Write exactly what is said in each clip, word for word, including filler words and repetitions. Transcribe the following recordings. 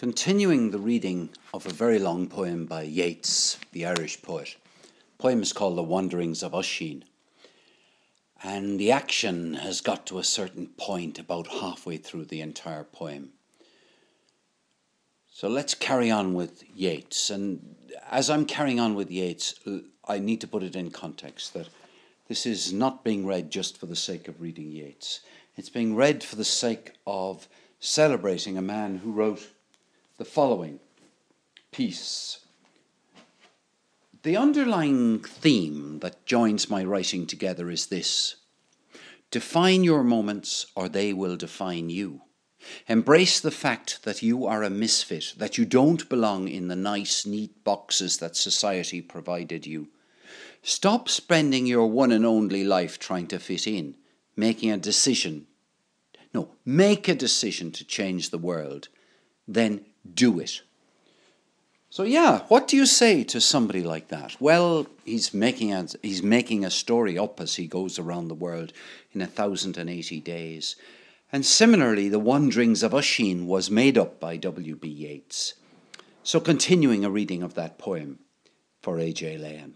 Continuing the reading of a very long poem by Yeats, the Irish poet. The poem is called The Wanderings of Oisin. And the action has got to a certain point about halfway through the entire poem. So let's carry on with Yeats. And as I'm carrying on with Yeats, I need to put it in context that this is not being read just for the sake of reading Yeats. It's being read for the sake of celebrating a man who wrote the following piece. The underlying theme that joins my writing together is this: define your moments or they will define you. Embrace the fact that you are a misfit, that you don't belong in the nice, neat boxes that society provided you. Stop spending your one and only life trying to fit in, making a decision. No, make a decision to change the world. Then do it. So yeah, what do you say to somebody like that? Well, he's making a, he's making a story up as he goes around the world in a thousand and eighty days. And similarly, The Wanderings of Oisin was made up by W B Yeats. So continuing a reading of that poem for A J Lane.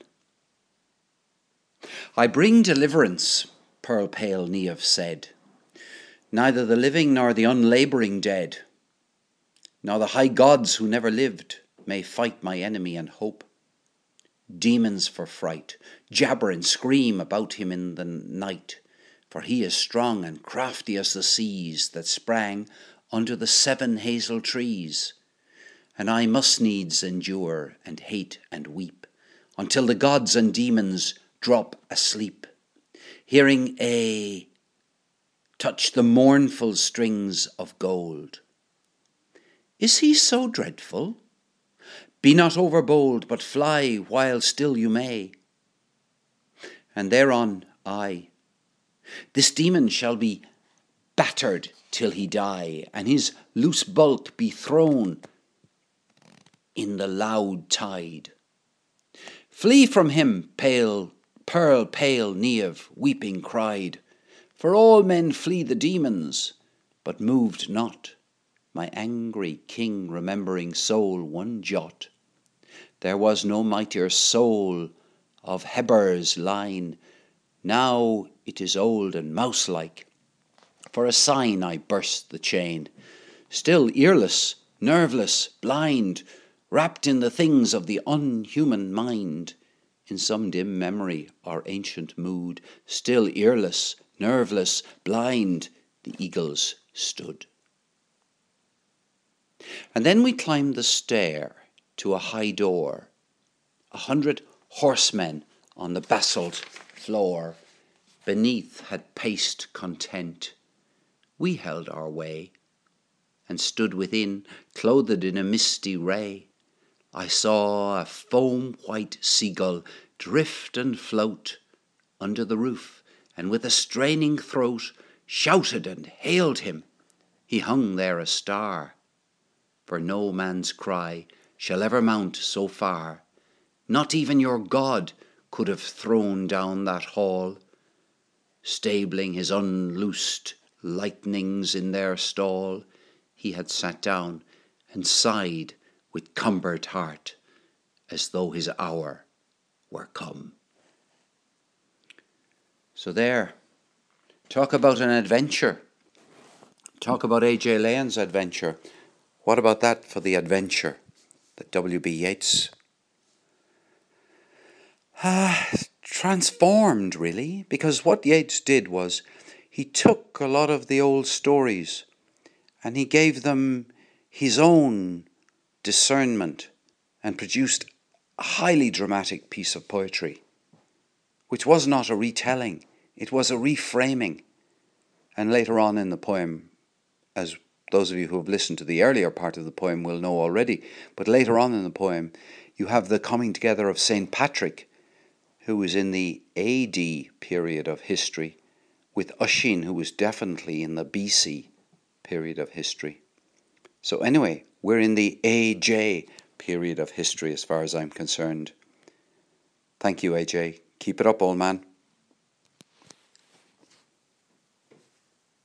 I bring deliverance, Pearl Pale Niamh said. Neither the living nor the unlabouring dead, nor the high gods who never lived, may fight my enemy and hope. Demons for fright, jabber and scream about him in the night, for he is strong and crafty as the seas that sprang under the seven hazel trees. And I must needs endure and hate and weep, until the gods and demons drop asleep, hearing a touch the mournful strings of gold. Is he so dreadful? Be not overbold, but fly while still you may. And thereon I, this demon shall be battered till he die, and his loose bulk be thrown in the loud tide. Flee from him, pale, Pearl Pale Niamh, weeping cried, for all men flee the demons, but moved not my angry king remembering soul one jot. There was no mightier soul of Heber's line. Now it is old and mouse-like. For a sign I burst the chain. Still earless, nerveless, blind, wrapped in the things of the unhuman mind. In some dim memory or ancient mood, still earless, nerveless, blind, the eagles stood. And then we climbed the stair to a high door, a hundred horsemen on the basalt floor beneath had paced content. We held our way and stood within, clothed in a misty ray. I saw a foam-white seagull drift and float under the roof, and with a straining throat shouted and hailed him. He hung there a star, for no man's cry shall ever mount so far. Not even your God could have thrown down that hall, stabling his unloosed lightnings in their stall. He had sat down and sighed with cumbered heart, as though his hour were come. So there, talk about an adventure. Talk about A J Lane's adventure. What about that for the adventure that W B Yeats uh, transformed, really? Because what Yeats did was he took a lot of the old stories and he gave them his own discernment and produced a highly dramatic piece of poetry, which was not a retelling, it was a reframing. And later on in the poem, as those of you who have listened to the earlier part of the poem will know already, but later on in the poem, you have the coming together of Saint Patrick, who was in the A D period of history, with Oisin, who was definitely in the B C period of history. So anyway, we're in the A J period of history as far as I'm concerned. Thank you, A J. Keep it up, old man.